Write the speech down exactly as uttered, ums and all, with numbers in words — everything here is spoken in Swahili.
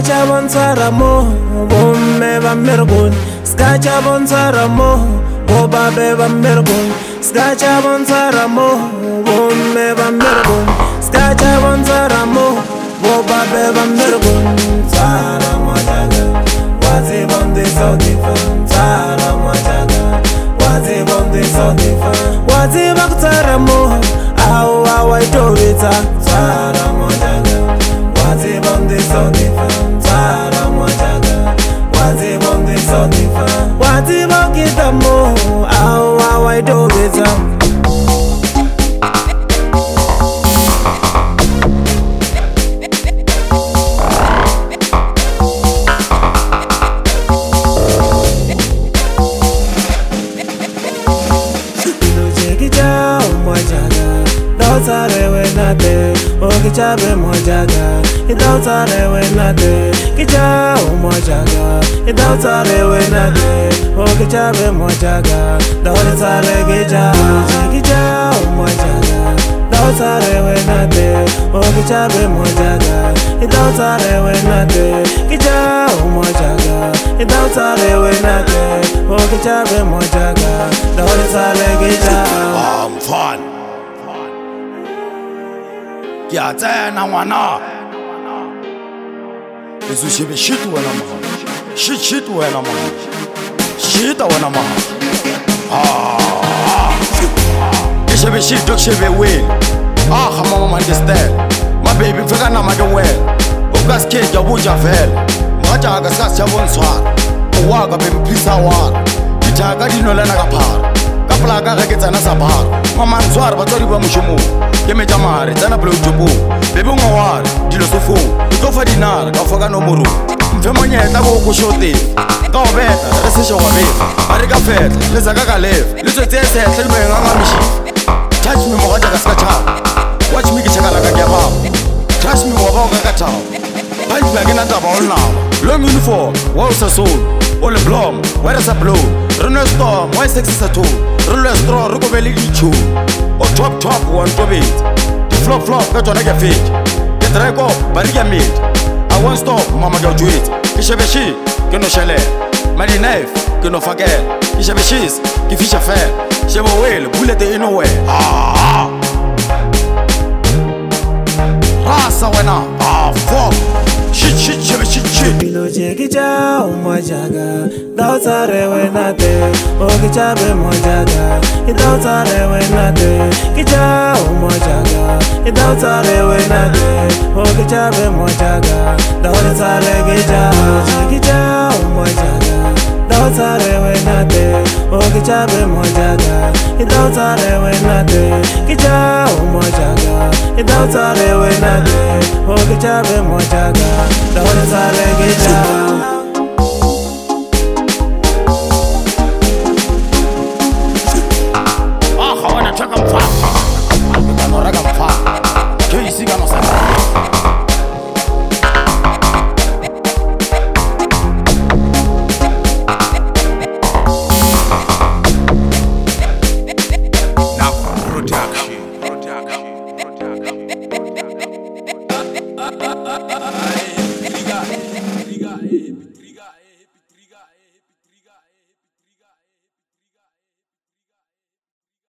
Skacha bonsara mo, bomme va mergun. Skacha bonsara mo, bo babe va mergun. Skacha bonsara mo, bomme va mergun. Skacha bonsara mo, bo babe va mergun. Sara mo jaga, wazi bondi so different. Sara mo jaga, wazi bondi so different. Wazi baktara mo, awa wa itovita. Sara mo jaga, wazi bondi so different. Sara mo jaga, wazi bondi so different. Wazi bakita mo, awa wa itovita. Dautare we nate, o kichabe mojaga. Dautare we nate, kicha o mojaga. Dautare we nate, o kichabe mojaga. Dautare kicha, kicha o mojaga. Dautare we nate, o kichabe mojaga. Dautare we nate, kicha o mojaga. Dautare we nate, o kichabe mojaga. Dautare kicha. I'm fun. Kya tsena ngwana Ezo shebe shit wena mama Shit shit wena mama Shit wena mama Ah Ke shebe shit dok shebe win Ah khama mama understand My baby mfika na make well Ukas cake ya buja vel Mwaja aga sas ya bonswar Uwaga bempisa war Kitaga dino lena kapar Kapla aga reketsana sa bar Mama nzwar batsori ba mushomo Ke me jamare tsana pelo jobo bebe ngwawara dilo sofo go fa dinara ka foka no moro mfe monyeta go go shote ka obeta re se shwa be are ka feta le zaka ka left le tsetse setle le menga nga mishi touch me mo ga ka ska cha watch me ke chakala ka ya ba trust me wa ba ka ka ta ba di ba ke na ta ba ona long uniform wa sa soul all the blom where is a blow run storm why sexy sa to run straw ro go be le dichu o top top one to beat the flop flop ka tsona ke fake ke track up bari ke meet I won't stop mama go do it ke shebe shi ke no shele mali knife ke no forget ke shebe shis ke fisha fair shebe well bullet in nowhere ah rasa wena ah fuck shit shit shebe shit shit Bilo cheki cha umojaga Dautare we nate o kichabe mojaga Dautare we nate kicha umojaga Dautare we nate o kichabe mojaga Dautare kicha kicha umojaga Dautare we nate o kichabe mojaga Dautare we nate kicha umojaga Dautare we nate o kichabe mojaga Dautare kicha